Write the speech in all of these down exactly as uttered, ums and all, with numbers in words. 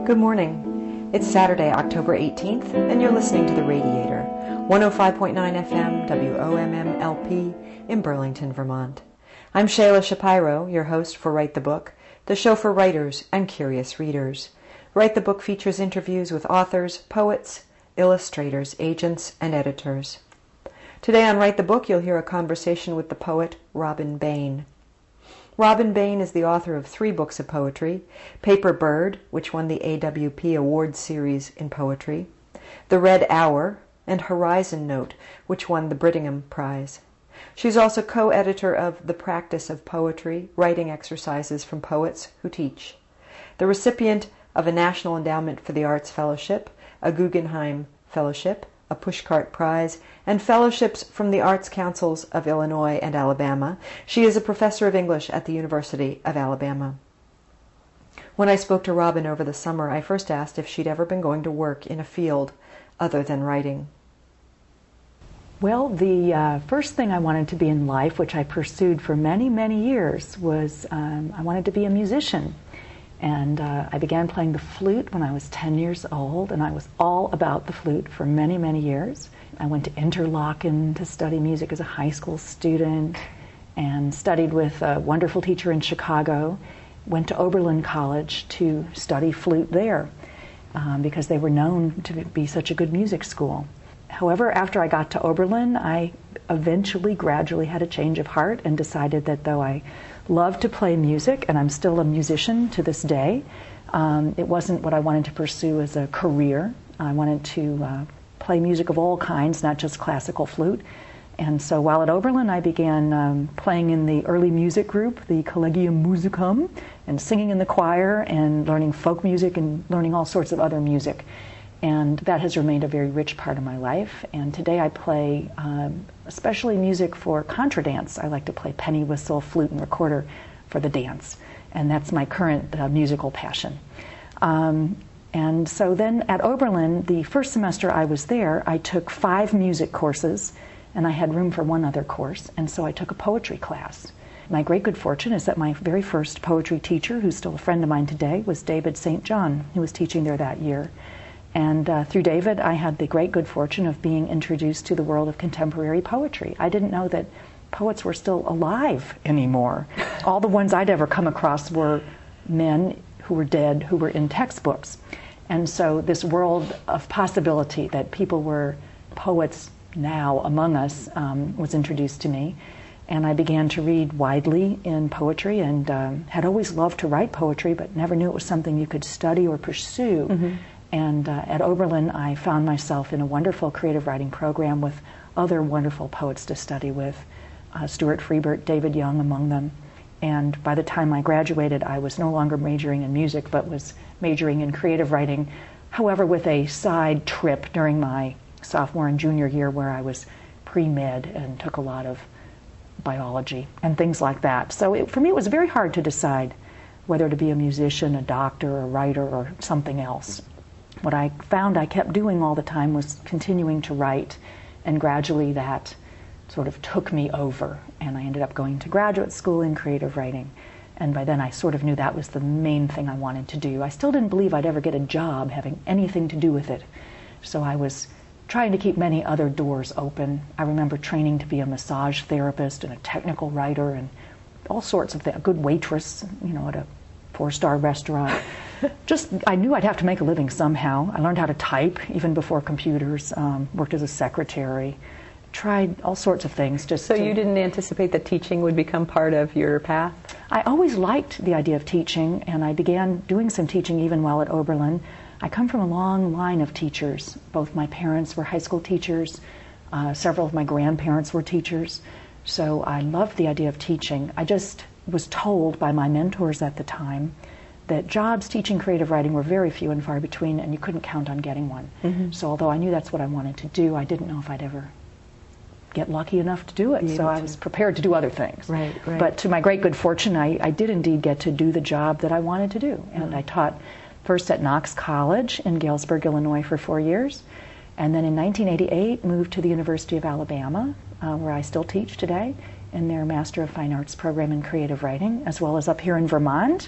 Good morning. It's Saturday, October eighteenth, and you're listening to The Radiator, one oh five point nine F M, W O M M L P in Burlington, Vermont. I'm Shayla Shapiro, your host for Write the Book, the show for writers and curious readers. Write the Book features interviews with authors, poets, illustrators, agents, and editors. Today on Write the Book, you'll hear a conversation with the poet Robin Bain. Robin Bain is the author of three books of poetry: Paper Bird, which won the A W P Awards Series in Poetry, The Red Hour, and Horizon Note, which won the Brittingham Prize. She's also co-editor of The Practice of Poetry, Writing Exercises from Poets Who Teach, the recipient of a National Endowment for the Arts Fellowship, a Guggenheim Fellowship, a Pushcart Prize, and fellowships from the Arts Councils of Illinois and Alabama. She is a professor of English at the University of Alabama. When I spoke to Robin over the summer, I first asked if she'd ever been going to work in a field other than writing. Well, the uh, first thing I wanted to be in life, which I pursued for many, many years, was um, I wanted to be a musician. And uh, I began playing the flute when I was ten years old, and I was all about the flute for many, many years. I went to Interlochen to study music as a high school student and studied with a wonderful teacher in Chicago. Went to Oberlin College to study flute there um, because they were known to be such a good music school. However, after I got to Oberlin, I eventually gradually had a change of heart and decided that though I loved to play music, and I'm still a musician to this day, um, it wasn't what I wanted to pursue as a career. I wanted to uh, play music of all kinds, not just classical flute. And so while at Oberlin, I began um, playing in the early music group, the Collegium Musicum, and singing in the choir and learning folk music and learning all sorts of other music. And that has remained a very rich part of my life. And today I play um, especially music for contra dance. I like to play penny whistle, flute, and recorder for the dance. And that's my current uh, musical passion. Um, and so then at Oberlin, the first semester I was there, I took five music courses, and I had room for one other course. And so I took a poetry class. My great good fortune is that my very first poetry teacher, who's still a friend of mine today, was David Saint John, who was teaching there that year. And uh, through David, I had the great good fortune of being introduced to the world of contemporary poetry. I didn't know that poets were still alive anymore. All the ones I'd ever come across were men who were dead, who were in textbooks. And so this world of possibility that people were poets now among us um, was introduced to me. And I began to read widely in poetry and um, had always loved to write poetry, but never knew it was something you could study or pursue. Mm-hmm. And uh, at Oberlin, I found myself in a wonderful creative writing program with other wonderful poets to study with, uh, Stuart Freibert, David Young among them. And by the time I graduated, I was no longer majoring in music, but was majoring in creative writing, however, with a side trip during my sophomore and junior year where I was pre-med and took a lot of biology and things like that. So it, for me, it was very hard to decide whether to be a musician, a doctor, a writer, or something else. What I found I kept doing all the time was continuing to write, and gradually that sort of took me over, and I ended up going to graduate school in creative writing. And by then I sort of knew that was the main thing I wanted to do. I still didn't believe I'd ever get a job having anything to do with it. So I was trying to keep many other doors open. I remember training to be a massage therapist and a technical writer and all sorts of things, a good waitress, you know, at a four-star restaurant. Just, I knew I'd have to make a living somehow. I learned how to type even before computers, um, worked as a secretary, tried all sorts of things. Just So to, you didn't anticipate that teaching would become part of your path? I always liked the idea of teaching, and I began doing some teaching even while at Oberlin. I come from a long line of teachers. Both my parents were high school teachers. Uh, several of my grandparents were teachers. So I loved the idea of teaching. I just was told by my mentors at the time that jobs teaching creative writing were very few and far between, and you couldn't count on getting one. Mm-hmm. So although I knew that's what I wanted to do, I didn't know if I'd ever get lucky enough to do it. Be so I to. was prepared to do other things. Right, right. But to my great good fortune, I, I did indeed get to do the job that I wanted to do. And mm-hmm. I taught first at Knox College in Galesburg, Illinois for four years. And then in nineteen eighty-eight, moved to the University of Alabama, uh, where I still teach today, in their Master of Fine Arts program in creative writing, as well as up here in Vermont.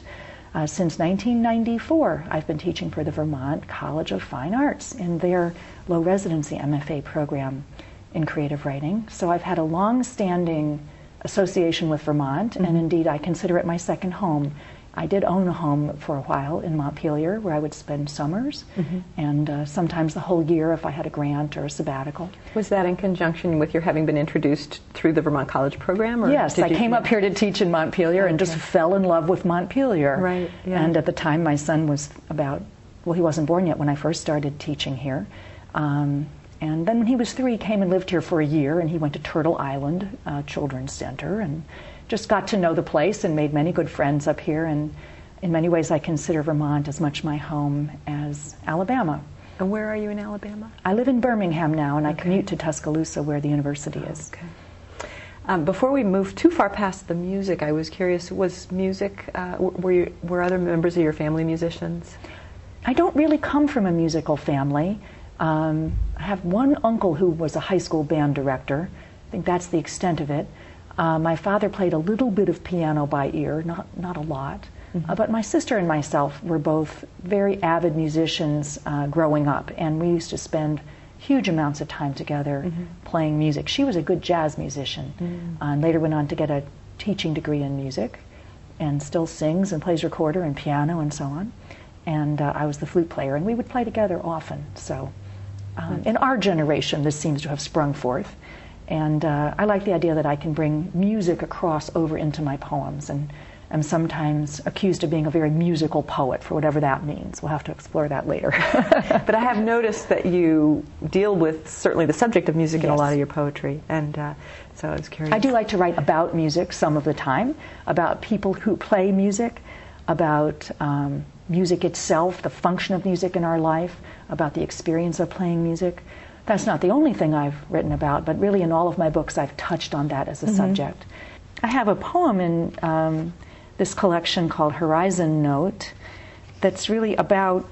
Uh, since nineteen ninety-four, I've been teaching for the Vermont College of Fine Arts in their low residency M F A program in creative writing. So I've had a long-standing association with Vermont, mm-hmm. and indeed I consider it my second home. I did own a home for a while in Montpelier where I would spend summers, mm-hmm. and uh, sometimes the whole year if I had a grant or a sabbatical. Was that in conjunction with your having been introduced through the Vermont College program? Or yes, I came up here to teach in Montpelier, okay. and just fell in love with Montpelier. Right. Yeah. And at the time my son was about, well, he wasn't born yet when I first started teaching here. Um, and then when he was three, he came and lived here for a year, and he went to Turtle Island uh, Children's Center, and just got to know the place and made many good friends up here. And in many ways I consider Vermont as much my home as Alabama. And where are you in Alabama? I live in Birmingham now, and okay. I commute to Tuscaloosa where the university is. Okay. Um, before we move too far past the music, I was curious, was music, uh, were, you, were other members of your family musicians? I don't really come from a musical family. Um, I have one uncle who was a high school band director. I think that's the extent of it. Uh, my father played a little bit of piano by ear, not not a lot. Mm-hmm. Uh, but my sister and myself were both very avid musicians uh, growing up, and we used to spend huge amounts of time together mm-hmm. playing music. She was a good jazz musician, mm-hmm. uh, and later went on to get a teaching degree in music, and still sings and plays recorder and piano and so on. And uh, I was the flute player, and we would play together often. So um, mm-hmm. in our generation, this seems to have sprung forth. And uh, I like the idea that I can bring music across over into my poems, and am sometimes accused of being a very musical poet, for whatever that means. We'll have to explore that later. But I have noticed that you deal with certainly the subject of music yes. in a lot of your poetry, and uh, so I was curious. I do like to write about music some of the time, about people who play music, about um, music itself, the function of music in our life, about the experience of playing music. That's not the only thing I've written about, but really in all of my books I've touched on that as a mm-hmm. subject. I have a poem in um, this collection called Horizon Note that's really about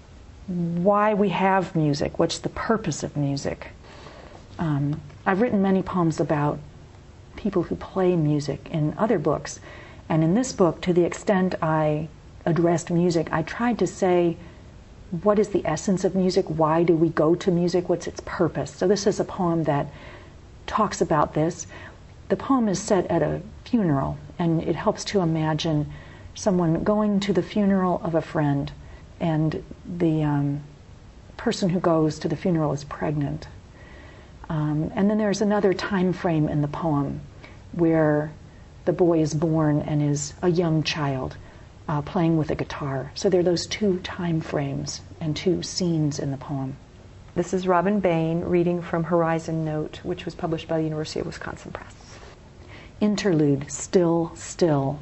why we have music, what's the purpose of music. Um, I've written many poems about people who play music in other books, and in this book, to the extent I addressed music, I tried to say, what is the essence of music? Why do we go to music? What's its purpose? So this is a poem that talks about this. The poem is set at a funeral, and it helps to imagine someone going to the funeral of a friend, and the um, person who goes to the funeral is pregnant. Um, and then there's another time frame in the poem where the boy is born and is a young child. Uh, playing with a guitar. So there are those two time frames and two scenes in the poem. This is Robin Bain reading from Horizon Note, which was published by the University of Wisconsin Press. Interlude, still, still.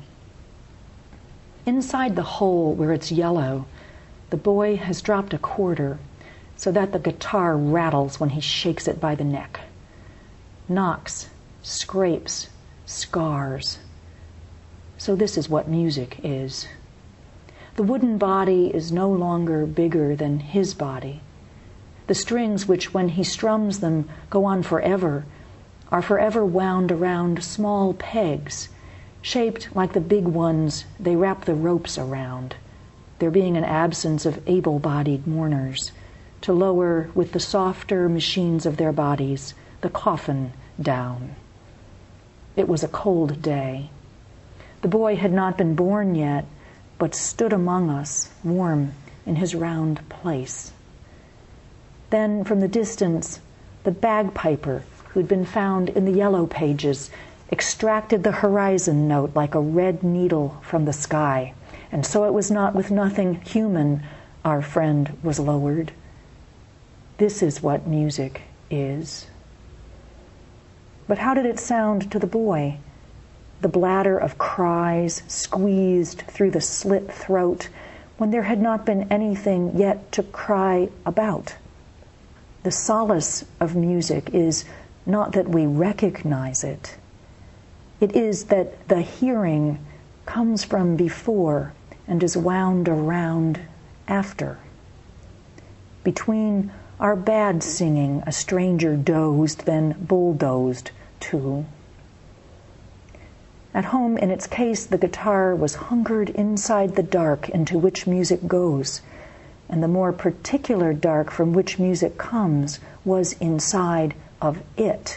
Inside the hole where it's yellow, the boy has dropped a quarter so that the guitar rattles when he shakes it by the neck. Knocks, scrapes, scars. So this is what music is. The wooden body is no longer bigger than his body. The strings which, when he strums them, go on forever, are forever wound around small pegs, shaped like the big ones they wrap the ropes around, there being an absence of able-bodied mourners, to lower with the softer machines of their bodies the coffin down. It was a cold day. The boy had not been born yet, but stood among us, warm in his round place. Then, from the distance, the bagpiper, who'd been found in the yellow pages, extracted the horizon note like a red needle from the sky, and so it was not with nothing human our friend was lowered. This is what music is. But how did it sound to the boy? The bladder of cries squeezed through the slit throat when there had not been anything yet to cry about. The solace of music is not that we recognize it. It is that the hearing comes from before and is wound around after. Between our bad singing, a stranger dozed, then bulldozed too. At home, in its case, the guitar was hungered inside the dark into which music goes, and the more particular dark from which music comes was inside of it.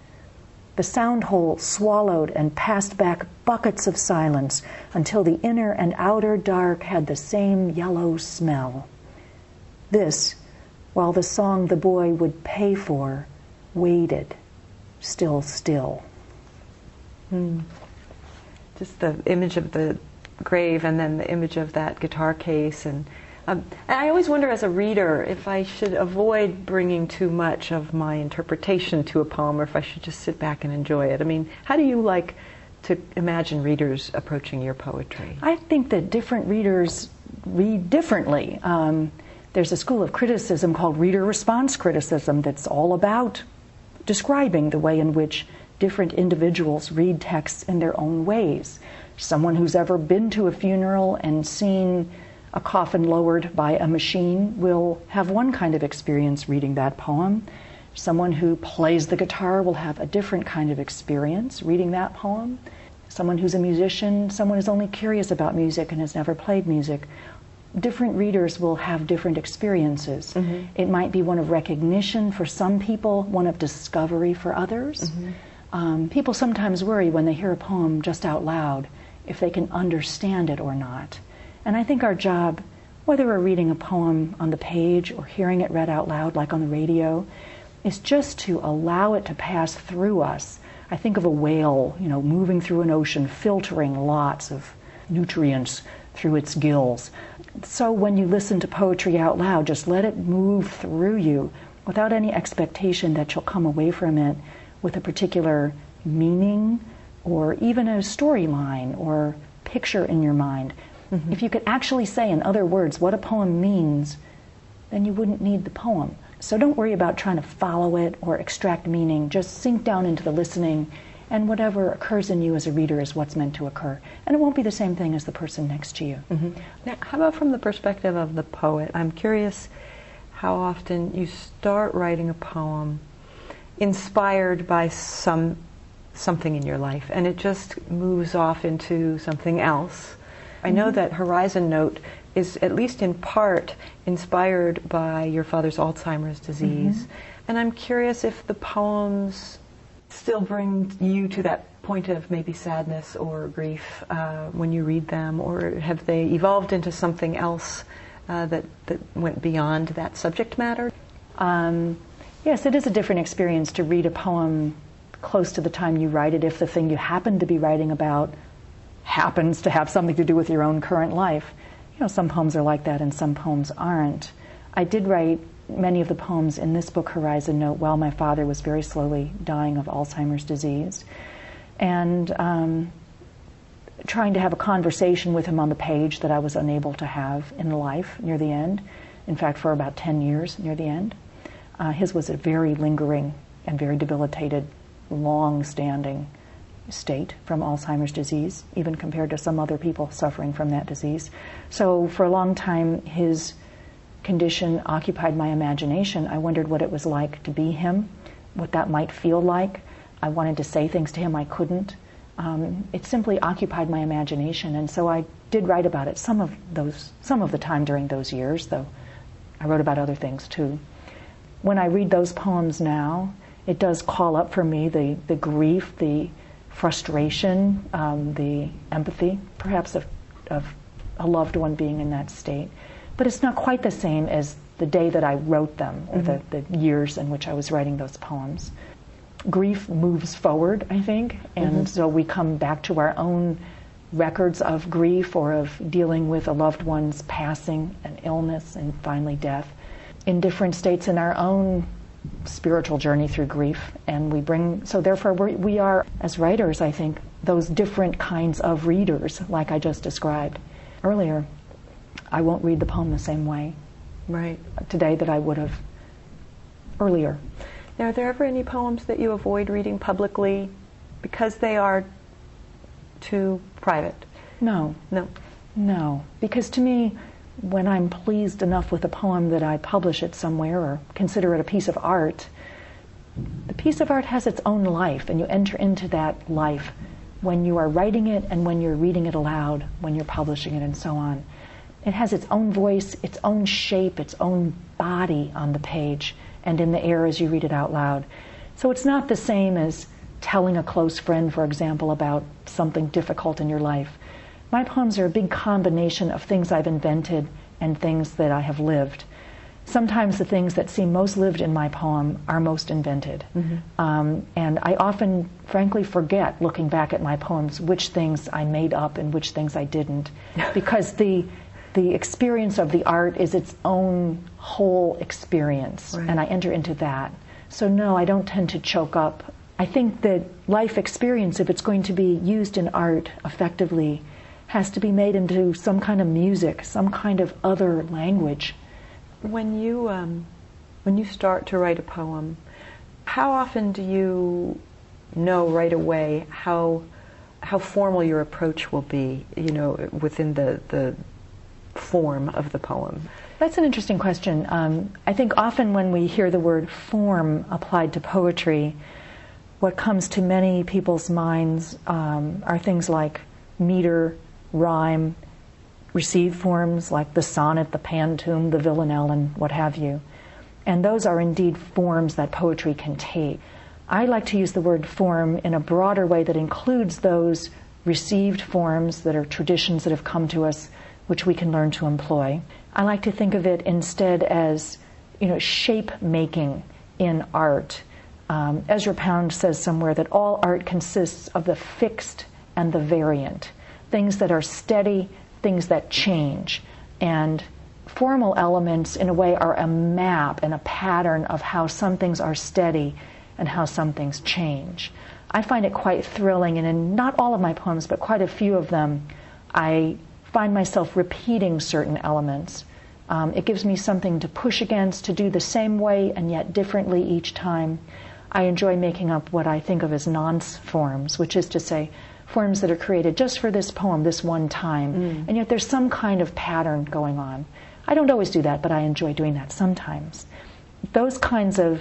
The sound hole swallowed and passed back buckets of silence until the inner and outer dark had the same yellow smell. This, while the song the boy would pay for, waited, still still. Hmm. Just the image of the grave and then the image of that guitar case. And, um, and I always wonder as a reader if I should avoid bringing too much of my interpretation to a poem or if I should just sit back and enjoy it. I mean, how do you like to imagine readers approaching your poetry? I think that different readers read differently. Um, there's a school of criticism called reader response criticism that's all about describing the way in which different individuals read texts in their own ways. Someone who's ever been to a funeral and seen a coffin lowered by a machine will have one kind of experience reading that poem. Someone who plays the guitar will have a different kind of experience reading that poem. Someone who's a musician, someone who's only curious about music and has never played music. Different readers will have different experiences. Mm-hmm. It might be one of recognition for some people, one of discovery for others. Mm-hmm. Um, people sometimes worry when they hear a poem just out loud if they can understand it or not. And I think our job, whether we're reading a poem on the page or hearing it read out loud like on the radio, is just to allow it to pass through us. I think of a whale, you know, moving through an ocean, filtering lots of nutrients through its gills. So when you listen to poetry out loud, just let it move through you without any expectation that you'll come away from it with a particular meaning or even a storyline or picture in your mind. Mm-hmm. If you could actually say in other words what a poem means, then you wouldn't need the poem. So don't worry about trying to follow it or extract meaning. Just sink down into the listening, and whatever occurs in you as a reader is what's meant to occur. And it won't be the same thing as the person next to you. Mm-hmm. Now, how about from the perspective of the poet? I'm curious how often you start writing a poem inspired by some something in your life, and it just moves off into something else. I know mm-hmm. that Horizon Note is at least in part inspired by your father's Alzheimer's disease. Mm-hmm. And I'm curious if the poems still bring you to that point of maybe sadness or grief uh, when you read them, or have they evolved into something else uh, that, that went beyond that subject matter? Um, yes, it is a different experience to read a poem close to the time you write it if the thing you happen to be writing about happens to have something to do with your own current life. You know, some poems are like that and some poems aren't. I did write many of the poems in this book, Horizon Note, while my father was very slowly dying of Alzheimer's disease. And um, trying to have a conversation with him on the page that I was unable to have in life near the end. In fact, for about ten years near the end. Uh, his was a very lingering and very debilitated, long-standing state from Alzheimer's disease, even compared to some other people suffering from that disease. So for a long time, his condition occupied my imagination. I wondered what it was like to be him, what that might feel like. I wanted to say things to him I couldn't. Um, it simply occupied my imagination, and so I did write about it some of those, some of the time during those years, though I wrote about other things too. When I read those poems now, it does call up for me the, the grief, the frustration, um, the empathy, perhaps, of, of a loved one being in that state. But it's not quite the same as the day that I wrote them, or mm-hmm. the, the years in which I was writing those poems. Grief moves forward, I think, and mm-hmm. so we come back to our own records of grief or of dealing with a loved one's passing, an illness, and finally death, in different states in our own spiritual journey through grief. And we bring, so therefore we're, we are, as writers, I think, those different kinds of readers, like I just described earlier. I won't read the poem the same way right today that I would have earlier. Now, are there ever any poems that you avoid reading publicly because they are too private? No. No. No. Because to me, when I'm pleased enough with a poem that I publish it somewhere or consider it a piece of art, the piece of art has its own life, and you enter into that life when you are writing it and when you're reading it aloud, when you're publishing it and so on. It has its own voice, its own shape, its own body on the page and in the air as you read it out loud. So it's not the same as telling a close friend, for example, about something difficult in your life. My poems are a big combination of things I've invented and things that I have lived. Sometimes the things that seem most lived in my poem are most invented. Mm-hmm. Um, and I often, frankly, forget, looking back at my poems, which things I made up and which things I didn't. Because the the experience of the art is its own whole experience, right. And I enter into that. So no, I don't tend to choke up. I think that life experience, if it's going to be used in art effectively, has to be made into some kind of music, some kind of other language. When you um, when you start to write a poem, how often do you know right away how how formal your approach will be, you know, within the, the form of the poem? That's an interesting question. Um, I think often when we hear the word form applied to poetry, what comes to many people's minds um, are things like meter, rhyme, received forms like the sonnet, the pantoum, the villanelle, and what have you. And those are indeed forms that poetry can take. I like to use the word form in a broader way that includes those received forms that are traditions that have come to us, which we can learn to employ. I like to think of it instead as, you know, shape making in art. Um, Ezra Pound says somewhere that all art consists of the fixed and the variant, things that are steady, things that change. And formal elements, in a way, are a map and a pattern of how some things are steady and how some things change. I find it quite thrilling, and in not all of my poems, but quite a few of them, I find myself repeating certain elements. Um, it gives me something to push against, to do the same way and yet differently each time. I enjoy making up what I think of as nonce forms, which is to say, forms that are created just for this poem, this one time, mm. and yet there's some kind of pattern going on. I don't always do that, but I enjoy doing that sometimes. Those kinds of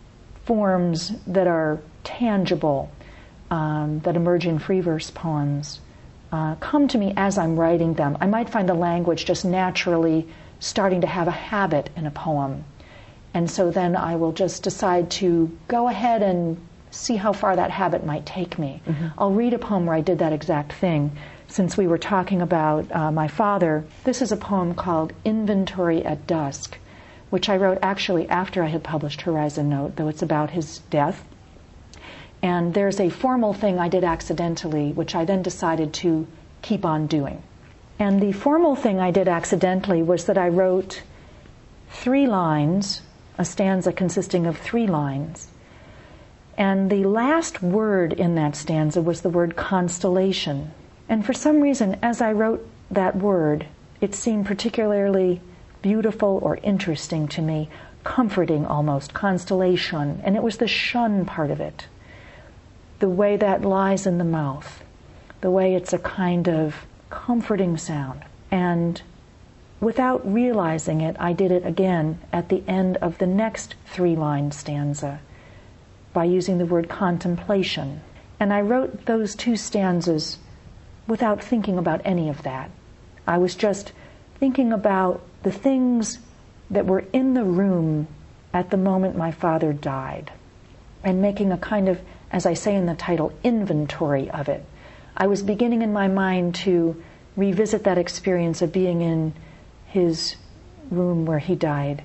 forms that are tangible, um, that emerge in free verse poems, uh, come to me as I'm writing them. I might find the language just naturally starting to have a habit in a poem, and so then I will just decide to go ahead and see how far that habit might take me. Mm-hmm. I'll read a poem where I did that exact thing. Since we were talking about uh, my father, this is a poem called Inventory at Dusk, which I wrote actually after I had published Horizon Note, though it's about his death. And there's a formal thing I did accidentally, which I then decided to keep on doing. And the formal thing I did accidentally was that I wrote three lines, a stanza consisting of three lines, and the last word in that stanza was the word constellation. And for some reason, as I wrote that word, it seemed particularly beautiful or interesting to me, comforting almost, constellation. And it was the shun part of it, the way that lies in the mouth, the way it's a kind of comforting sound. And without realizing it, I did it again at the end of the next three-line stanza, by using the word contemplation. And I wrote those two stanzas without thinking about any of that. I was just thinking about the things that were in the room at the moment my father died, and making a kind of, as I say in the title, inventory of it. I was beginning in my mind to revisit that experience of being in his room where he died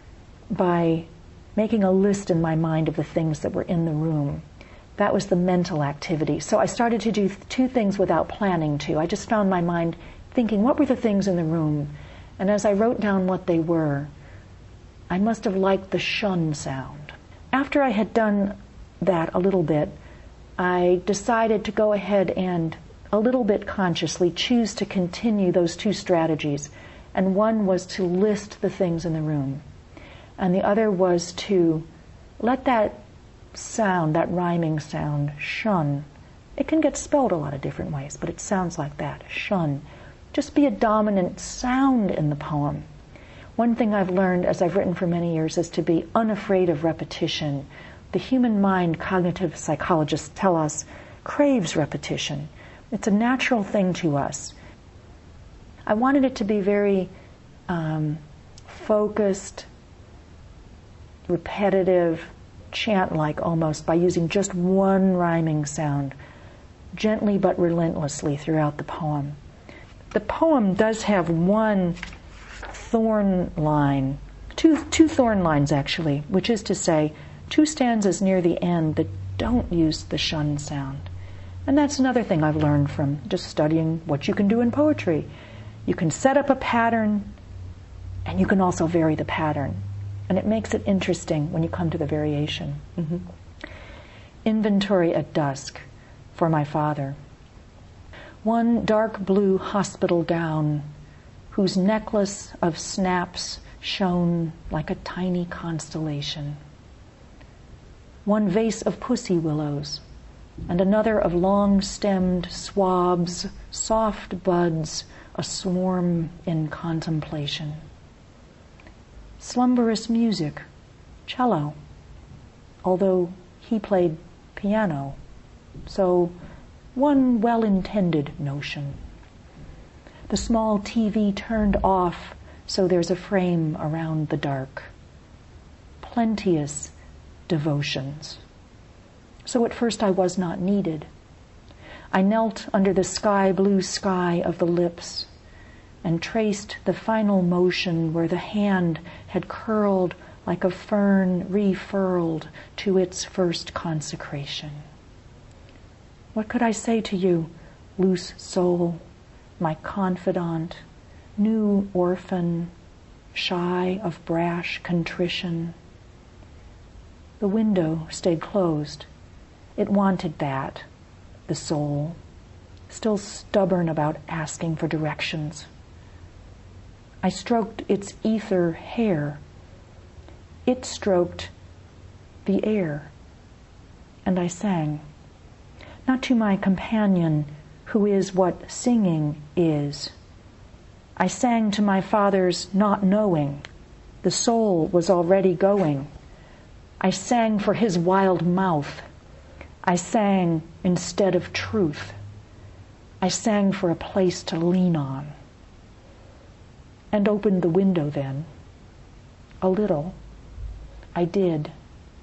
by making a list in my mind of the things that were in the room. That was the mental activity. So I started to do th- two things without planning to. I just found my mind thinking, what were the things in the room? And as I wrote down what they were, I must have liked the shun sound. After I had done that a little bit, I decided to go ahead and a little bit consciously choose to continue those two strategies. And one was to list the things in the room. And the other was to let that sound, that rhyming sound, shun. It can get spelled a lot of different ways, but it sounds like that, shun. Just be a dominant sound in the poem. One thing I've learned as I've written for many years is to be unafraid of repetition. The human mind, cognitive psychologists tell us, craves repetition. It's a natural thing to us. I wanted it to be very um, focused, repetitive, chant-like almost, by using just one rhyming sound, gently but relentlessly throughout the poem. The poem does have one thorn line, two, two thorn lines actually, which is to say, two stanzas near the end that don't use the shun sound. And that's another thing I've learned from just studying what you can do in poetry. You can set up a pattern, and you can also vary the pattern. And it makes it interesting when you come to the variation. Mm-hmm. Inventory at dusk for my father. One dark blue hospital gown whose necklace of snaps shone like a tiny constellation. One vase of pussy willows, and another of long-stemmed swabs, soft buds, a swarm in contemplation. Slumberous music, cello, although he played piano, so one well-intended notion. The small T V turned off so there's a frame around the dark. Plenteous devotions. So at first I was not needed. I knelt under the sky blue sky of the lips and traced the final motion where the hand had curled like a fern refurled to its first consecration. What could I say to you, loose soul, my confidant, new orphan, shy of brash contrition? The window stayed closed. It wanted that, the soul, still stubborn about asking for directions. I stroked its ether hair. It stroked the air. And I sang, not to my companion, who is what singing is. I sang to my father's not knowing. The soul was already going. I sang for his wild mouth. I sang instead of truth. I sang for a place to lean on. And opened the window then. A little. I did.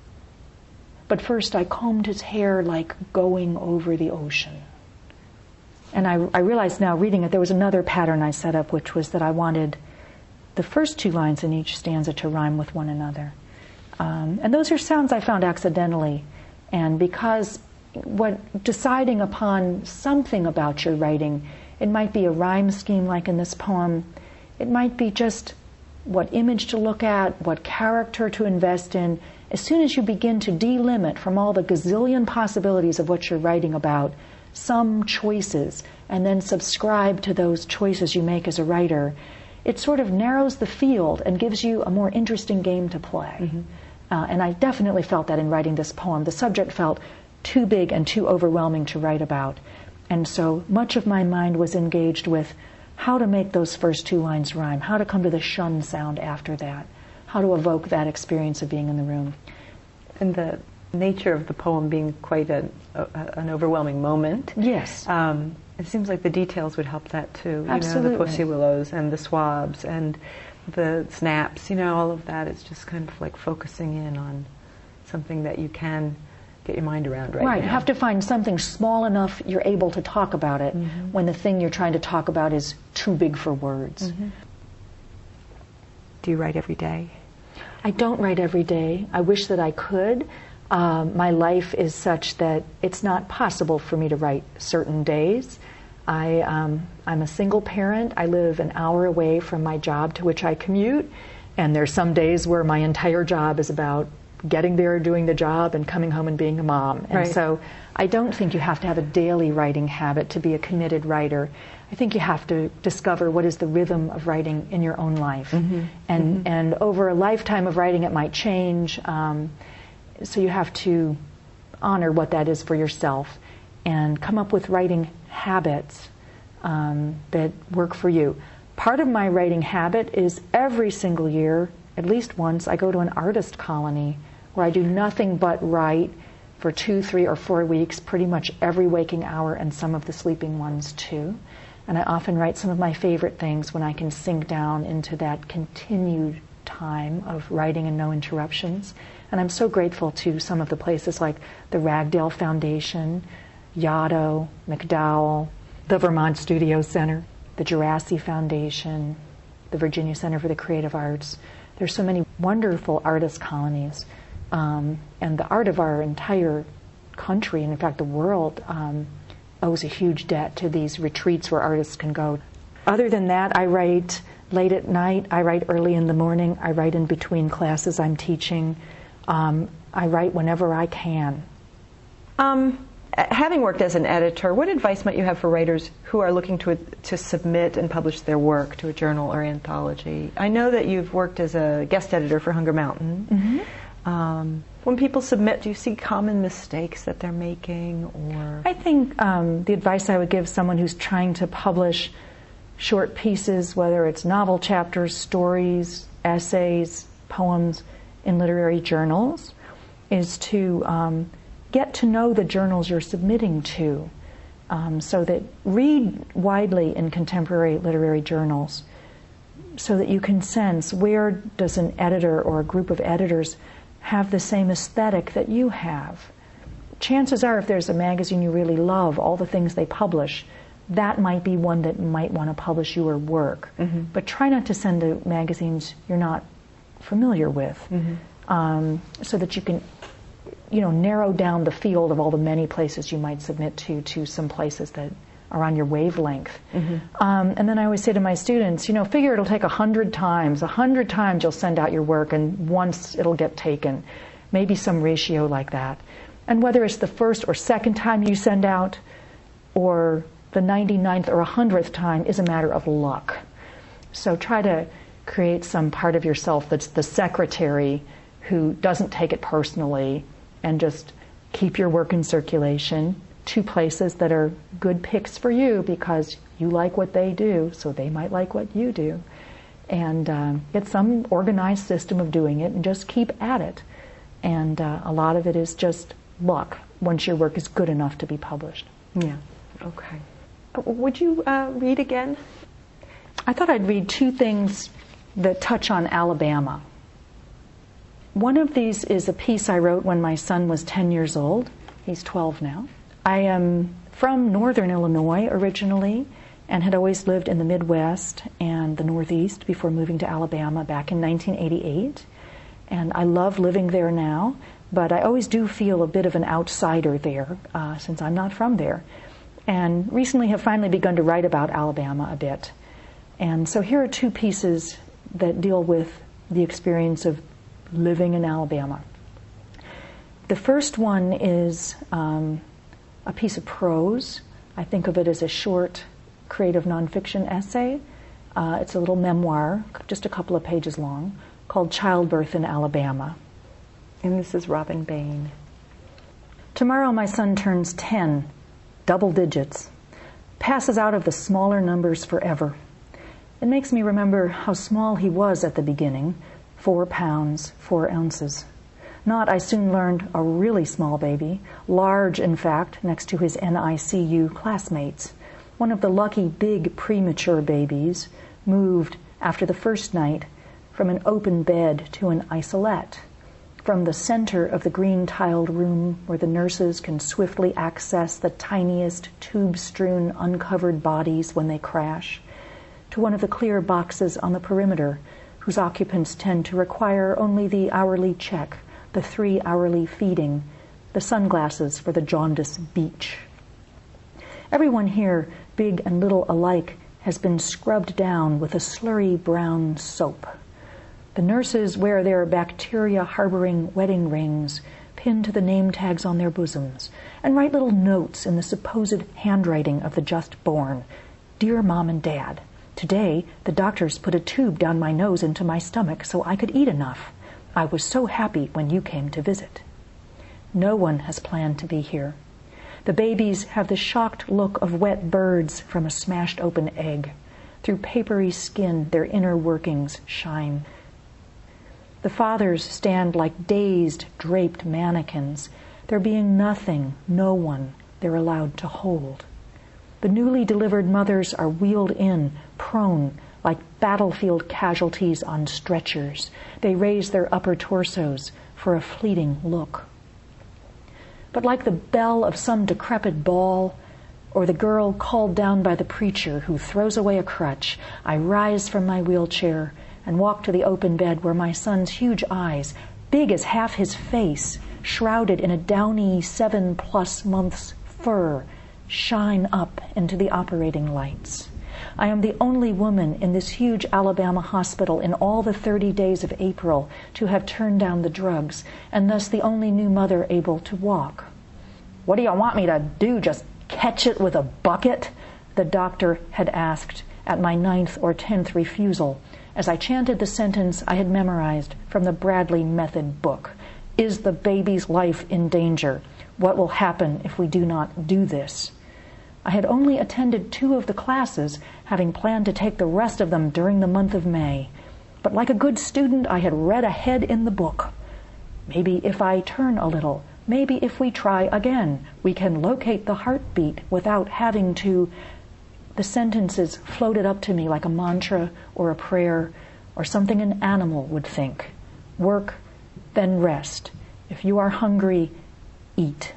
But first I combed his hair like going over the ocean. And I, I realized now, reading it, there was another pattern I set up, which was that I wanted the first two lines in each stanza to rhyme with one another. Um, and those are sounds I found accidentally. And because what deciding upon something about your writing, it might be a rhyme scheme like in this poem, it might be just what image to look at, what character to invest in. As soon as you begin to delimit from all the gazillion possibilities of what you're writing about, some choices, and then subscribe to those choices you make as a writer, it sort of narrows the field and gives you a more interesting game to play. Mm-hmm. Uh, and I definitely felt that in writing this poem. The subject felt too big and too overwhelming to write about. And so much of my mind was engaged with how to make those first two lines rhyme, how to come to the shun sound after that, how to evoke that experience of being in the room. And the nature of the poem being quite a, a, an overwhelming moment. Yes. Um, it seems like the details would help that too. Absolutely. You know, the pussy willows and the swabs and the snaps, you know, all of that. It's just kind of like focusing in on something that you can get your mind around right, right. now. You have to find something small enough you're able to talk about it mm-hmm. when the thing you're trying to talk about is too big for words. Mm-hmm. Do you write every day? I don't write every day. I wish that I could. Um, my life is such that it's not possible for me to write certain days. I, um, I'm a single parent. I live an hour away from my job to which I commute, and there's some days where my entire job is about getting there, doing the job, and coming home and being a mom. And right. so I don't think you have to have a daily writing habit to be a committed writer. I think you have to discover what is the rhythm of writing in your own life. Mm-hmm. And, mm-hmm. and over a lifetime of writing, it might change. Um, so you have to honor what that is for yourself and come up with writing habits um, that work for you. Part of my writing habit is every single year, at least once, I go to an artist colony where I do nothing but write for for two, three, or four weeks, pretty much every waking hour and some of the sleeping ones too. And I often write some of my favorite things when I can sink down into that continued time of writing and no interruptions. And I'm so grateful to some of the places like the Ragdale Foundation, Yaddo, MacDowell, the Vermont Studio Center, the Jurassic Foundation, the Virginia Center for the Creative Arts. There's so many wonderful artist colonies. Um, and the art of our entire country, and in fact the world, um, owes a huge debt to these retreats where artists can go. Other than that, I write late at night, I write early in the morning, I write in between classes I'm teaching. Um, I write whenever I can. Um, having worked as an editor, what advice might you have for writers who are looking to to submit and publish their work to a journal or anthology? I know that you've worked as a guest editor for Hunger Mountain. Mm-hmm. Um, when people submit, do you see common mistakes that they're making? Or I think um, the advice I would give someone who's trying to publish short pieces, whether it's novel chapters, stories, essays, poems, in literary journals, is to um, get to know the journals you're submitting to, um, so that read widely in contemporary literary journals so that you can sense where does an editor or a group of editors have the same aesthetic that you have. Chances are, if there's a magazine you really love, all the things they publish, that might be one that might want to publish your work. Mm-hmm. But try not to send to magazines you're not familiar with, mm-hmm. um, so that you can, you know, narrow down the field of all the many places you might submit to, to some places that are on your wavelength. Mm-hmm. Um, and then I always say to my students, you know, figure it'll take a hundred times, a hundred times you'll send out your work and once it'll get taken. Maybe some ratio like that. And whether it's the first or second time you send out or the ninety-ninth or a hundredth time is a matter of luck. So try to create some part of yourself that's the secretary who doesn't take it personally, and just keep your work in circulation to places that are good picks for you because you like what they do, so they might like what you do. And um, get some organized system of doing it and just keep at it. And uh, a lot of it is just luck once your work is good enough to be published. Yeah. Okay. Would you uh, read again? I thought I'd read two things that touch on Alabama. One of these is a piece I wrote when my son was ten years old. He's twelve now. I am from northern Illinois originally and had always lived in the Midwest and the Northeast before moving to Alabama back in nineteen eighty-eight. And I love living there now, but I always do feel a bit of an outsider there uh, since I'm not from there. And recently have finally begun to write about Alabama a bit. And so here are two pieces that deal with the experience of living in Alabama. The first one is um, a piece of prose. I think of it as a short creative nonfiction essay. Uh, it's a little memoir, just a couple of pages long, called Childbirth in Alabama. And this is Robin Bain. Tomorrow my son turns ten, double digits, passes out of the smaller numbers forever. It makes me remember how small he was at the beginning, four pounds, four ounces. Not, I soon learned, a really small baby, large, in fact, next to his N I C U classmates. One of the lucky big premature babies moved after the first night from an open bed to an isolette, from the center of the green-tiled room where the nurses can swiftly access the tiniest tube-strewn uncovered bodies when they crash, to one of the clear boxes on the perimeter whose occupants tend to require only the hourly check, the three-hourly feeding, the sunglasses for the jaundice beach. Everyone here, big and little alike, has been scrubbed down with a slurry brown soap. The nurses wear their bacteria-harboring wedding rings pinned to the name tags on their bosoms and write little notes in the supposed handwriting of the just born. Dear Mom and Dad, today the doctors put a tube down my nose into my stomach so I could eat enough. I was so happy when you came to visit. No one has planned to be here. The babies have the shocked look of wet birds from a smashed open egg. Through papery skin, their inner workings shine. The fathers stand like dazed, draped mannequins, there being nothing, no one they're allowed to hold. The newly delivered mothers are wheeled in, prone, like battlefield casualties on stretchers. They raise their upper torsos for a fleeting look. But like the bell of some decrepit ball, or the girl called down by the preacher who throws away a crutch, I rise from my wheelchair and walk to the open bed where my son's huge eyes, big as half his face, shrouded in a downy seven-plus months fur, shine up into the operating lights. I am the only woman in this huge Alabama hospital in all the thirty days of April to have turned down the drugs, and thus the only new mother able to walk. "What do you want me to do, just catch it with a bucket?" the doctor had asked at my ninth or tenth refusal, as I chanted the sentence I had memorized from the Bradley Method book. "Is the baby's life in danger? What will happen if we do not do this?" I had only attended two of the classes, having planned to take the rest of them during the month of May. But like a good student, I had read ahead in the book. Maybe if I turn a little, maybe if we try again, we can locate the heartbeat without having to... The sentences floated up to me like a mantra or a prayer or something an animal would think. Work, then rest. If you are hungry, eat.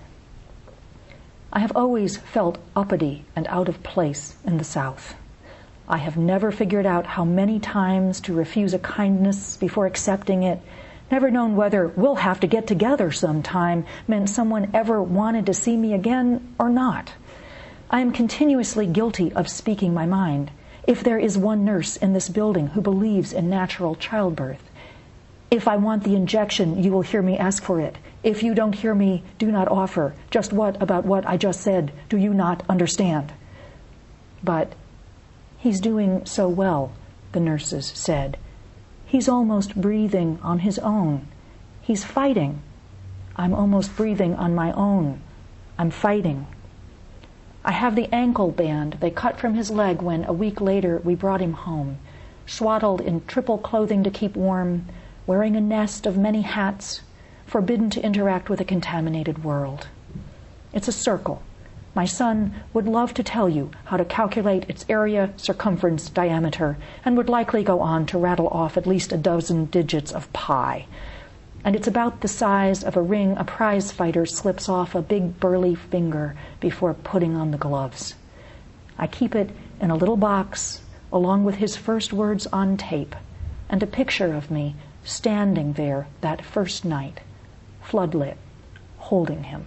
I have always felt uppity and out of place in the South. I have never figured out how many times to refuse a kindness before accepting it, never known whether "we'll have to get together sometime" meant someone ever wanted to see me again or not. I am continuously guilty of speaking my mind. If there is one nurse in this building who believes in natural childbirth, if I want the injection, you will hear me ask for it. If you don't hear me, do not offer. Just what about what I just said do you not understand? But he's doing so well, the nurses said. He's almost breathing on his own. He's fighting. I'm almost breathing on my own. I'm fighting. I have the ankle band they cut from his leg when, a week later, we brought him home, swaddled in triple clothing to keep warm, wearing a nest of many hats, forbidden to interact with a contaminated world. It's a circle. My son would love to tell you how to calculate its area, circumference, diameter, and would likely go on to rattle off at least a dozen digits of pi. And it's about the size of a ring a prize fighter slips off a big burly finger before putting on the gloves. I keep it in a little box, along with his first words on tape, and a picture of me standing there that first night, floodlit, holding him.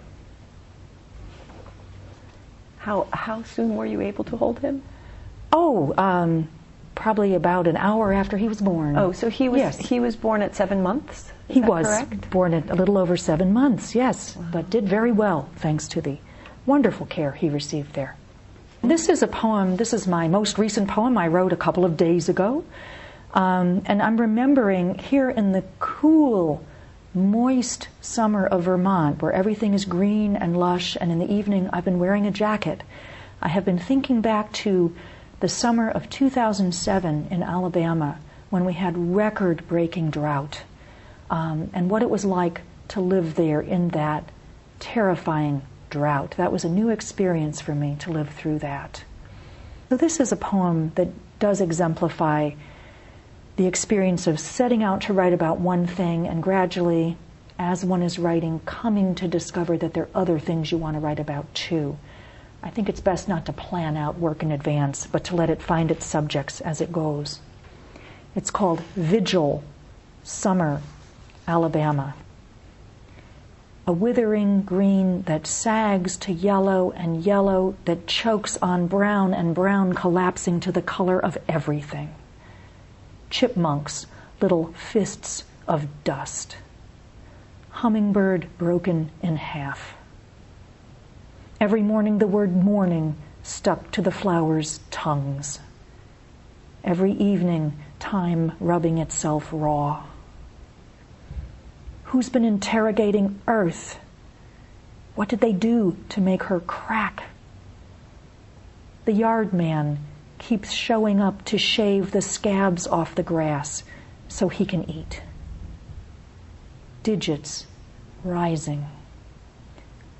How how soon were you able to hold him? Oh, um, probably about an hour after he was born. Oh, so he was yes. he was born at seven months? Is he that was correct? born at a little over seven months, yes, Wow. but did very well thanks to the wonderful care he received there. This is a poem, this is my most recent poem I wrote a couple of days ago. Um, and I'm remembering here in the cool, moist summer of Vermont, where everything is green and lush, and in the evening I've been wearing a jacket. I have been thinking back to the summer of two thousand seven in Alabama, when we had record-breaking drought, um, and what it was like to live there in that terrifying drought. That was a new experience for me to live through that. So this is a poem that does exemplify the experience of setting out to write about one thing and gradually, as one is writing, coming to discover that there are other things you want to write about too. I think it's best not to plan out work in advance, but to let it find its subjects as it goes. It's called Vigil, Summer, Alabama. A withering green that sags to yellow, and yellow that chokes on brown, and brown collapsing to the color of everything. Chipmunks, little fists of dust. Hummingbird broken in half. Every morning the word morning stuck to the flowers' tongues. Every evening time rubbing itself raw. Who's been interrogating Earth? What did they do to make her crack? The yard man keeps showing up to shave the scabs off the grass so he can eat. Digits rising.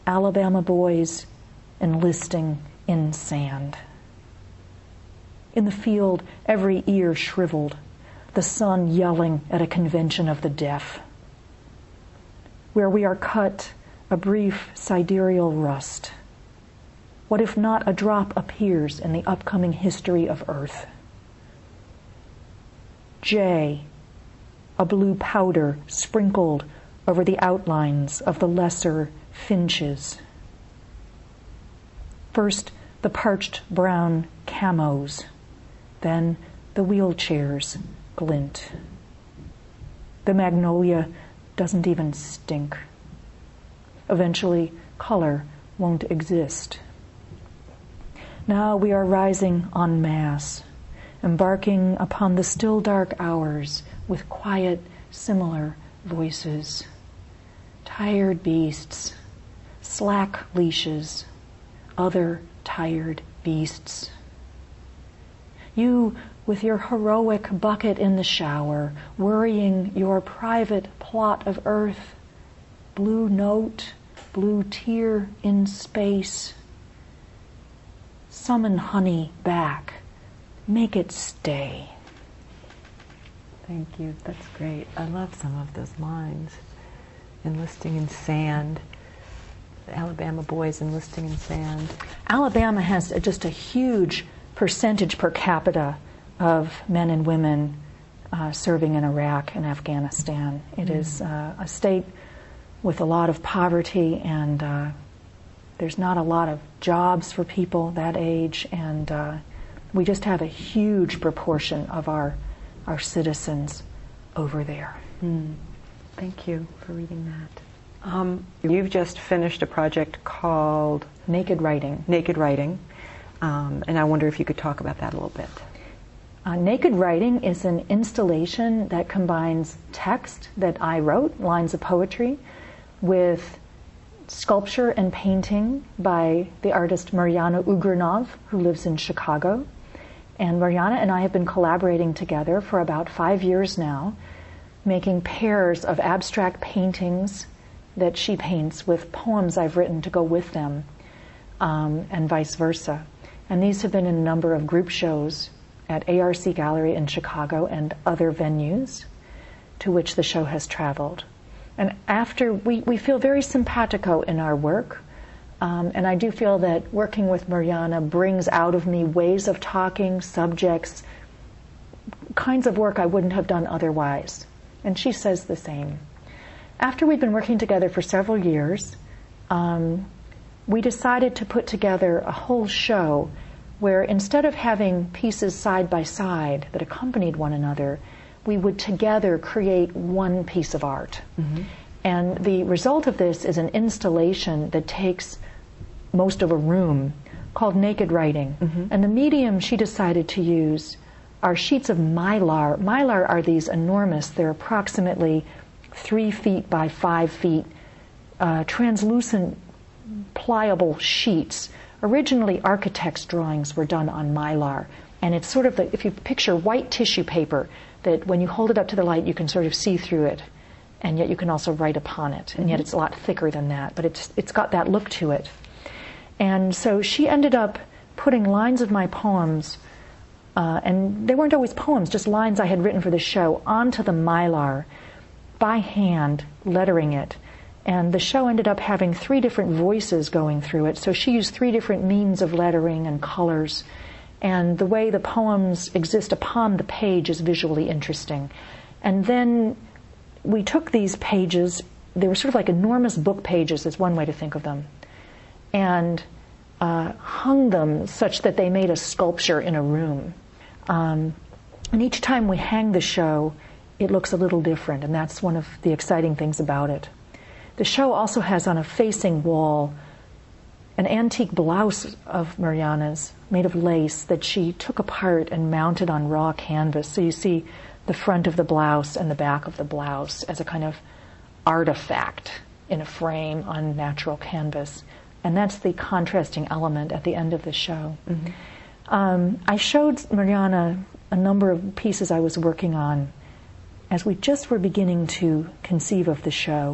Alabama boys enlisting in sand. In the field, every ear shriveled, the sun yelling at a convention of the deaf. Where we are cut, a brief sidereal rust. What if not a drop appears in the upcoming history of Earth? J, a blue powder sprinkled over the outlines of the lesser finches. First, the parched brown camos, then the wheelchairs glint. The magnolia doesn't even stink. Eventually, color won't exist. Now we are rising en masse, embarking upon the still dark hours with quiet, similar voices. Tired beasts, slack leashes, other tired beasts. You with your heroic bucket in the shower, worrying your private plot of earth, blue note, blue tear in space. Summon honey back, make it stay. Thank you. That's great. I love some of those lines. Enlisting in sand. The Alabama boys enlisting in sand. Alabama has just a huge percentage per capita of men and women uh, serving in Iraq and Afghanistan. It mm. is uh, a state with a lot of poverty, and uh, there's not a lot of jobs for people that age, and uh, we just have a huge proportion of our our citizens over there. Mm. Thank you for reading that. Um, you've just finished a project called Naked Writing. Naked Writing, um, and I wonder if you could talk about that a little bit. Uh, Naked Writing is an installation that combines text that I wrote, lines of poetry, with sculpture and painting by the artist Mariana Ugrinov, who lives in Chicago. And Mariana and I have been collaborating together for about five years now, making pairs of abstract paintings that she paints with poems I've written to go with them, um, and vice versa. And these have been in a number of group shows at A R C Gallery in Chicago and other venues to which the show has traveled. And after, we, we feel very simpatico in our work, um, and I do feel that working with Mariana brings out of me ways of talking, subjects, kinds of work I wouldn't have done otherwise. And she says the same. After we'd been working together for several years, um, we decided to put together a whole show where instead of having pieces side by side that accompanied one another, we would together create one piece of art. Mm-hmm. And the result of this is an installation that takes most of a room called Naked Writing. Mm-hmm. And the medium she decided to use are sheets of mylar. Mylar are these enormous, they're approximately three feet by five feet, uh, translucent, pliable sheets. Originally, architects' drawings were done on mylar. And it's sort of like, if you picture white tissue paper, that when you hold it up to the light, you can sort of see through it. And yet you can also write upon it. And yet it's a lot thicker than that. But it's it's got that look to it. And so she ended up putting lines of my poems, uh, and they weren't always poems, just lines I had written for the show, onto the mylar by hand, lettering it. And the show ended up having three different voices going through it. So she used three different means of lettering and colors. And the way the poems exist upon the page is visually interesting. And then we took these pages, they were sort of like enormous book pages, is one way to think of them, and uh, hung them such that they made a sculpture in a room. Um, and each time we hang the show, it looks a little different, and that's one of the exciting things about it. The show also has on a facing wall an antique blouse of Mariana's made of lace that she took apart and mounted on raw canvas. So you see the front of the blouse and the back of the blouse as a kind of artifact in a frame on natural canvas. And that's the contrasting element at the end of the show. Mm-hmm. Um, I showed Mariana a number of pieces I was working on as we just were beginning to conceive of the show.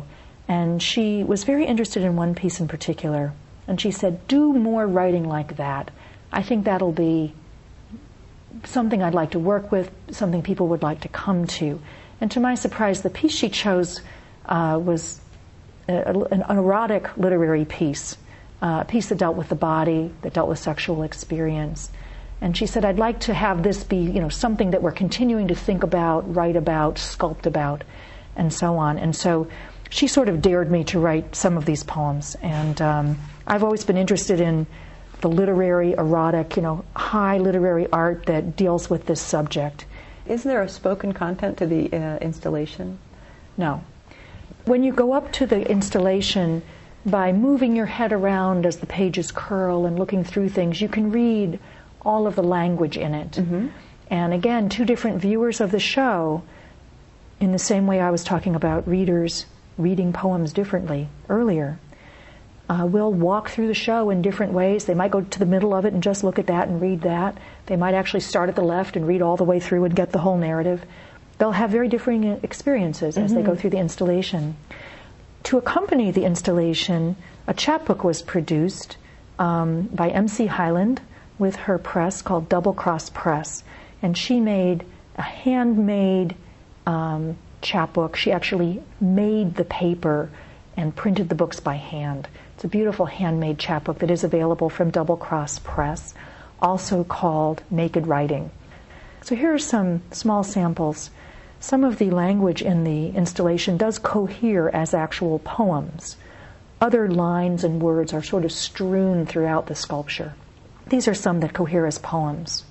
And she was very interested in one piece in particular. And she said, do more writing like that. I think that'll be something I'd like to work with, something people would like to come to. And to my surprise, the piece she chose uh, was a, a, an erotic literary piece, uh, a piece that dealt with the body, that dealt with sexual experience. And she said, I'd like to have this be, you know, something that we're continuing to think about, write about, sculpt about, and so on. And so she sort of dared me to write some of these poems. And um, I've always been interested in the literary, erotic, you know, high literary art that deals with this subject. Is there a spoken content to the uh, installation? No. When you go up to the installation, by moving your head around as the pages curl and looking through things, you can read all of the language in it. Mm-hmm. And again, two different viewers of the show, in the same way I was talking about readers reading poems differently earlier, Uh, will walk through the show in different ways. They might go to the middle of it and just look at that and read that. They might actually start at the left and read all the way through and get the whole narrative. They'll have very differing experiences as mm-hmm. they go through the installation. To accompany the installation, a chapbook was produced um, by M C Hyland with her press called Double Cross Press. And she made a handmade um, chapbook. She actually made the paper and printed the books by hand. It's a beautiful handmade chapbook that is available from Double Cross Press, also called Naked Writing. So here are some small samples. Some of the language in the installation does cohere as actual poems. Other lines and words are sort of strewn throughout the sculpture. These are some that cohere as poems.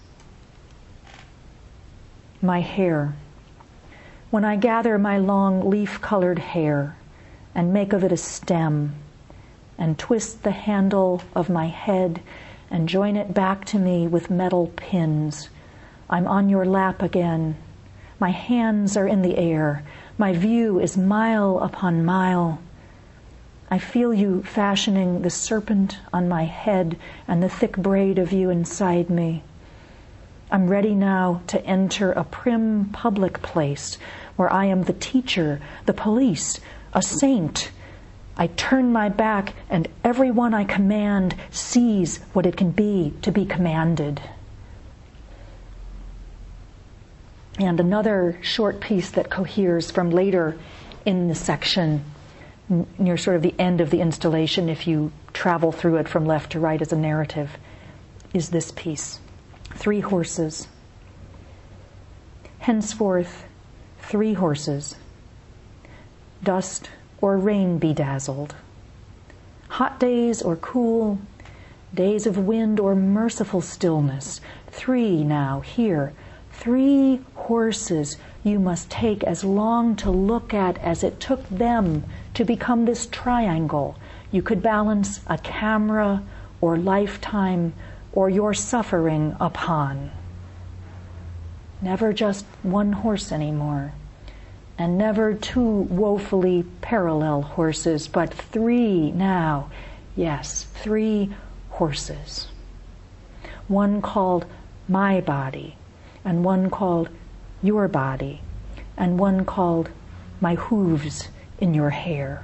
My hair. When I gather my long leaf-colored hair and make of it a stem, and twist the handle of my head and join it back to me with metal pins, I'm on your lap again. My hands are in the air. My view is mile upon mile. I feel you fashioning the serpent on my head and the thick braid of you inside me. I'm ready now to enter a prim public place where I am the teacher, the police, a saint. I turn my back and everyone I command sees what it can be to be commanded. And another short piece that coheres from later in the section, near sort of the end of the installation, if you travel through it from left to right as a narrative, is this piece. Three horses. Henceforth, three horses. Dust or rain bedazzled. Hot days or cool, days of wind or merciful stillness. Three now, here. Three horses you must take as long to look at as it took them to become this triangle. You could balance a camera or lifetime or your suffering upon. Never just one horse anymore. And never two woefully parallel horses, but three now. Yes, three horses. One called my body, and one called your body, and one called my hooves in your hair.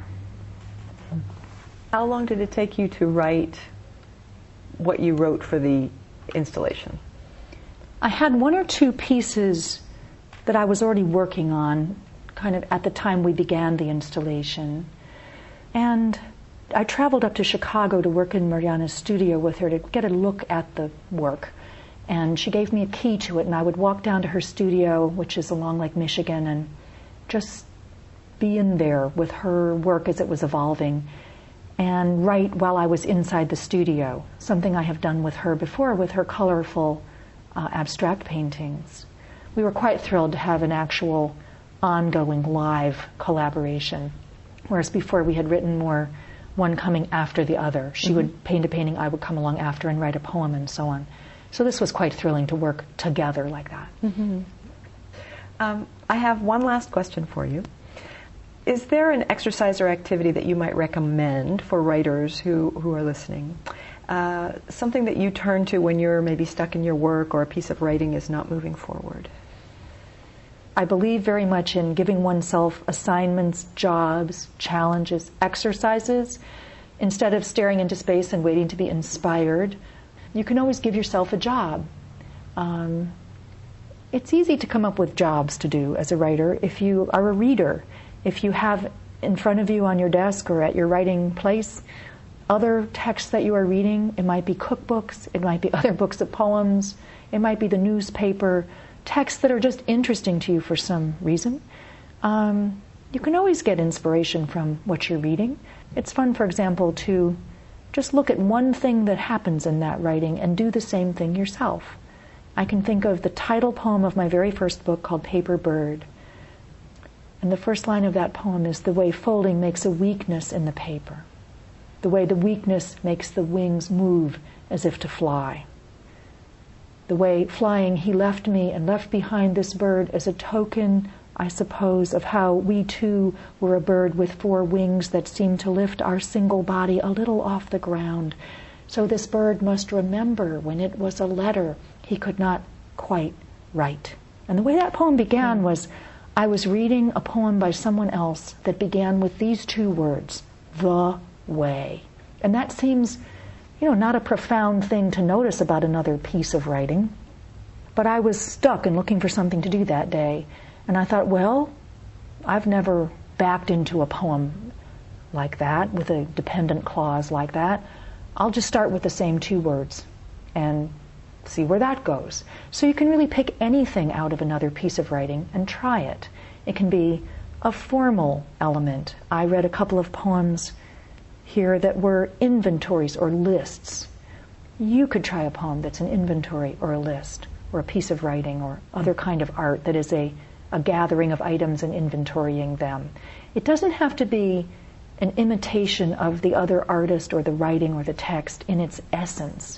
How long did it take you to write what you wrote for the installation? I had one or two pieces that I was already working on, kind of at the time we began the installation. And I traveled up to Chicago to work in Mariana's studio with her to get a look at the work. And she gave me a key to it, and I would walk down to her studio, which is along Lake Michigan, and just be in there with her work as it was evolving, and write while I was inside the studio, something I have done with her before with her colorful uh, abstract paintings. We were quite thrilled to have an actual ongoing live collaboration, whereas before we had written more one coming after the other. She mm-hmm. would paint a painting, I would come along after and write a poem and so on. So this was quite thrilling to work together like that. Mm-hmm. Um, I have one last question for you. Is there an exercise or activity that you might recommend for writers who, who are listening? Uh, something that you turn to when you're maybe stuck in your work or a piece of writing is not moving forward? I believe very much in giving oneself assignments, jobs, challenges, exercises, instead of staring into space and waiting to be inspired. You can always give yourself a job. Um, it's easy to come up with jobs to do as a writer if you are a reader. If you have in front of you on your desk or at your writing place other texts that you are reading, it might be cookbooks, it might be other books of poems, it might be the newspaper, texts that are just interesting to you for some reason. Um, you can always get inspiration from what you're reading. It's fun, for example, to just look at one thing that happens in that writing and do the same thing yourself. I can think of the title poem of my very first book called Paper Bird. And the first line of that poem is, the way folding makes a weakness in the paper. The way the weakness makes the wings move as if to fly. The way flying he left me and left behind this bird as a token, I suppose, of how we too were a bird with four wings that seemed to lift our single body a little off the ground. So this bird must remember when it was a letter he could not quite write. And the way that poem began was, I was reading a poem by someone else that began with these two words, the way. And that seems, you know, not a profound thing to notice about another piece of writing. But I was stuck and looking for something to do that day. And I thought, well, I've never backed into a poem like that, with a dependent clause like that. I'll just start with the same two words and see where that goes. So you can really pick anything out of another piece of writing and try it. It can be a formal element. I read a couple of poems here that were inventories or lists. You could try a poem that's an inventory or a list, or a piece of writing or other kind of art that is a, a gathering of items and inventorying them. It doesn't have to be an imitation of the other artist or the writing or the text in its essence.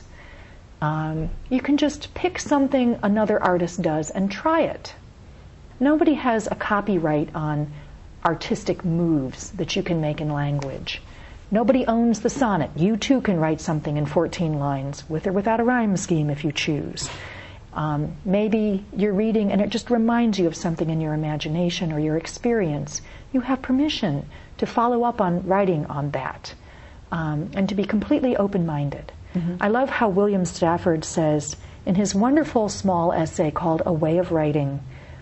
Um, you can just pick something another artist does and try it. Nobody has a copyright on artistic moves that you can make in language. Nobody owns the sonnet. You too can write something in fourteen lines, with or without a rhyme scheme if you choose. Um, maybe you're reading and it just reminds you of something in your imagination or your experience. You have permission to follow up on writing on that, um, and to be completely open-minded. Mm-hmm. I love how William Stafford says in his wonderful small essay called A Way of Writing,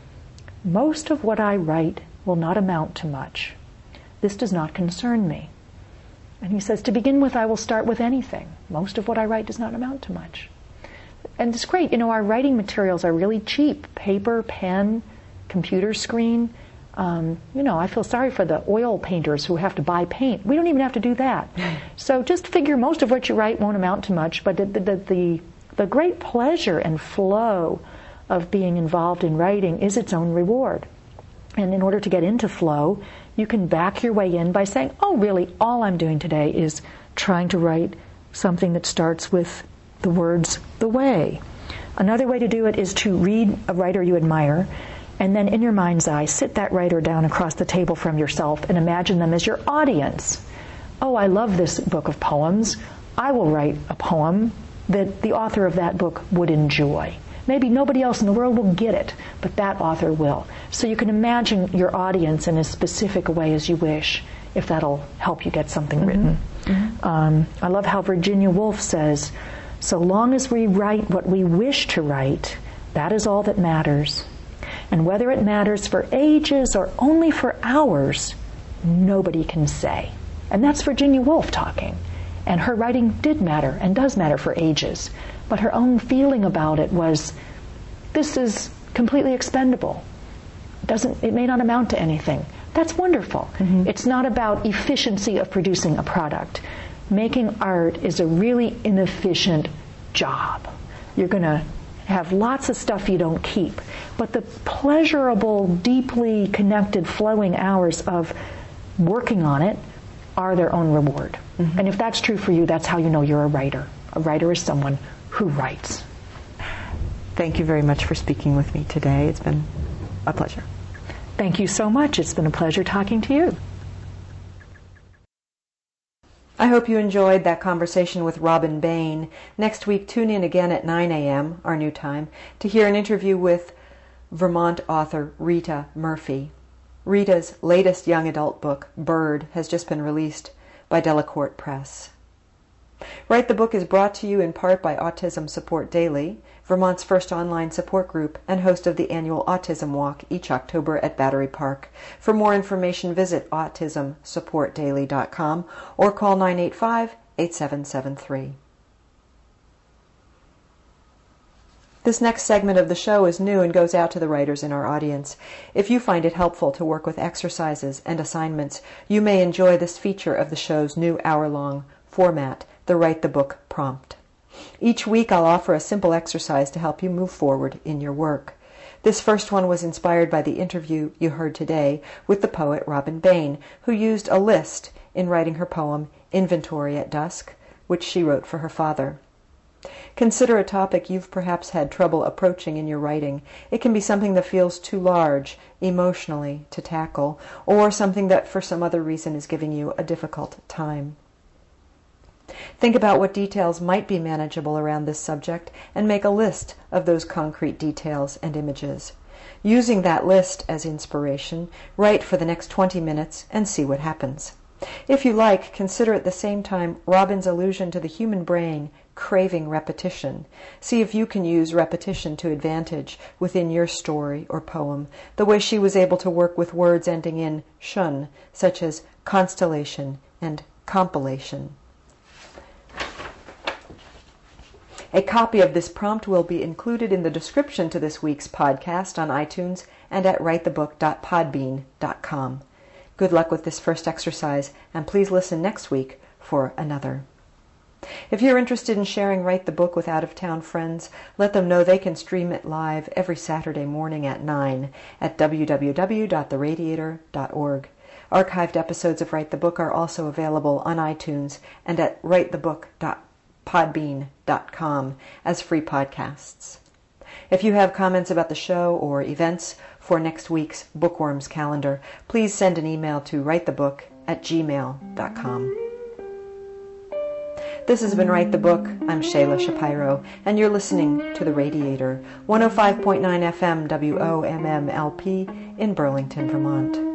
most of what I write will not amount to much. This does not concern me. And he says, to begin with, I will start with anything. Most of what I write does not amount to much. And it's great. You know, our writing materials are really cheap. Paper, pen, computer screen. Um, you know, I feel sorry for the oil painters who have to buy paint. We don't even have to do that. So just figure most of what you write won't amount to much, but the, the, the, the great pleasure and flow of being involved in writing is its own reward. And in order to get into flow, you can back your way in by saying, oh, really, all I'm doing today is trying to write something that starts with the words, the way. Another way to do it is to read a writer you admire, and then in your mind's eye, sit that writer down across the table from yourself and imagine them as your audience. Oh, I love this book of poems. I will write a poem that the author of that book would enjoy. Maybe nobody else in the world will get it, but that author will. So you can imagine your audience in as specific a way as you wish, if that'll help you get something mm-hmm. written. Mm-hmm. Um, I love how Virginia Woolf says, so long as we write what we wish to write, that is all that matters. And whether it matters for ages or only for hours, nobody can say. And that's Virginia Woolf talking. And her writing did matter and does matter for ages. But her own feeling about it was, this is completely expendable. It doesn't, it may not amount to anything. That's wonderful. Mm-hmm. It's not about efficiency of producing a product. Making art is a really inefficient job. You're going to have lots of stuff you don't keep. But the pleasurable, deeply connected, flowing hours of working on it are their own reward. Mm-hmm. And if that's true for you, that's how you know you're a writer. A writer is someone who writes. Thank you very much for speaking with me today. It's been a pleasure. Thank you so much. It's been a pleasure talking to you. I hope you enjoyed that conversation with Robin Bain. Next week, tune in again at nine a.m., our new time, to hear an interview with Vermont author Rita Murphy. Rita's latest young adult book, Bird, has just been released by Delacorte Press. Write the Book is brought to you in part by Autism Support Daily, Vermont's first online support group and host of the annual Autism Walk each October at Battery Park. For more information, visit autism support daily dot com or call nine eight five, eight seven seven three. This next segment of the show is new and goes out to the writers in our audience. If you find it helpful to work with exercises and assignments, you may enjoy this feature of the show's new hour-long format, the Write the Book prompt. Each week I'll offer a simple exercise to help you move forward in your work. This first one was inspired by the interview you heard today with the poet Robin Bain, who used a list in writing her poem Inventory at Dusk, which she wrote for her father. Consider a topic you've perhaps had trouble approaching in your writing. It can be something that feels too large emotionally to tackle, or something that for some other reason is giving you a difficult time. Think about what details might be manageable around this subject and make a list of those concrete details and images. Using that list as inspiration, write for the next twenty minutes and see what happens. If you like, consider at the same time Robin's allusion to the human brain craving repetition. See if you can use repetition to advantage within your story or poem, the way she was able to work with words ending in shun, such as constellation and compilation. A copy of this prompt will be included in the description to this week's podcast on iTunes and at write the book dot podbean dot com. Good luck with this first exercise, and please listen next week for another. If you're interested in sharing Write the Book with out-of-town friends, let them know they can stream it live every Saturday morning at nine at w w w dot the radiator dot org. Archived episodes of Write the Book are also available on iTunes and at write the book dot podbean dot com as free podcasts. If you have comments about the show or events for next week's Bookworms calendar, please send an email to write the book at gmail dot com. This has been Write the Book. I'm Shayla Shapiro, and you're listening to The Radiator, one oh five point nine F M W O M M L P in Burlington, Vermont.